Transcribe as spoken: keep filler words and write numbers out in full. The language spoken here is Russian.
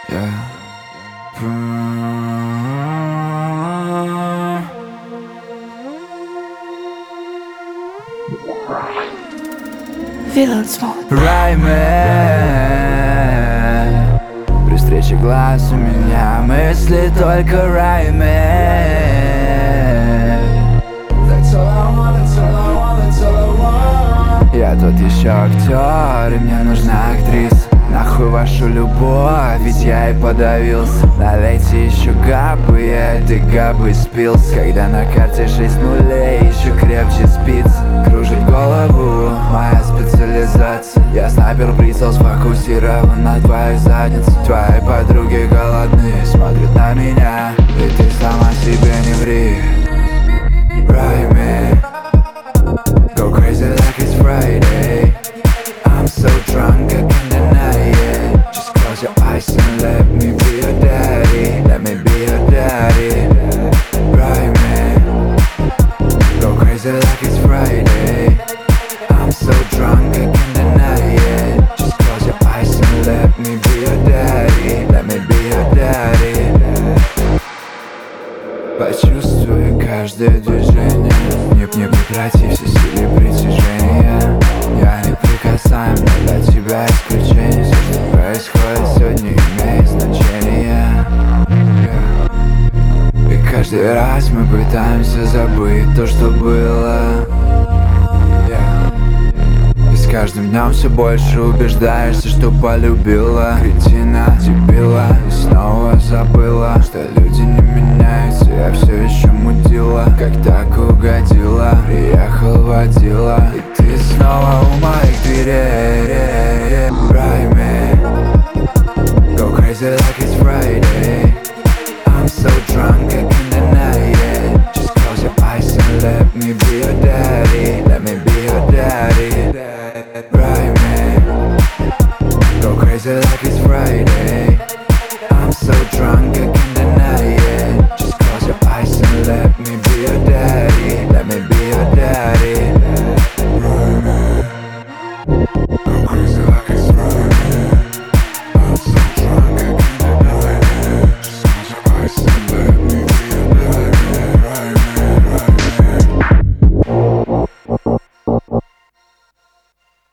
Yeah. Villains Mode. Райме. При встрече глаз у меня мысли только райме. That's all I want, that's all I want, that's all I want. Я тут еще актер, и мне нужна актриса. Нахуй вашу любовь, ведь я и подавился. Налейте еще габы, я этой габы спился. Когда на карте шесть нулей, еще крепче спится. Кружит голову моя специализация. Я снайпер, прицел сфокусирован на твоей заднице. Твои подруги голодные, смотрят на меня, и ты сама себе не ври. Ride me, go crazy like it's Friday. I'm so drunk I can't deny it. Just close your eyes and let me be your daddy. Let me be your daddy. Ride me, go crazy like it's Friday. I'm so drunk I can't deny it. Just close your eyes and let me be your daddy. Let me be your daddy. Почувствуй каждое движение. Не, не прекрати все силы притяжения. Я не прикасаем, но для тебя исключение. Все, что происходит сегодня, имеет значение. Yeah. И каждый раз мы пытаемся забыть то, что было. Yeah. И с каждым днем все больше убеждаешься, что полюбила кретина, дебила. И снова забыла, что люди не меняются. Я все еще мудила, как так угодила. Приехал водила, и ты снова у моих дверей. Райме,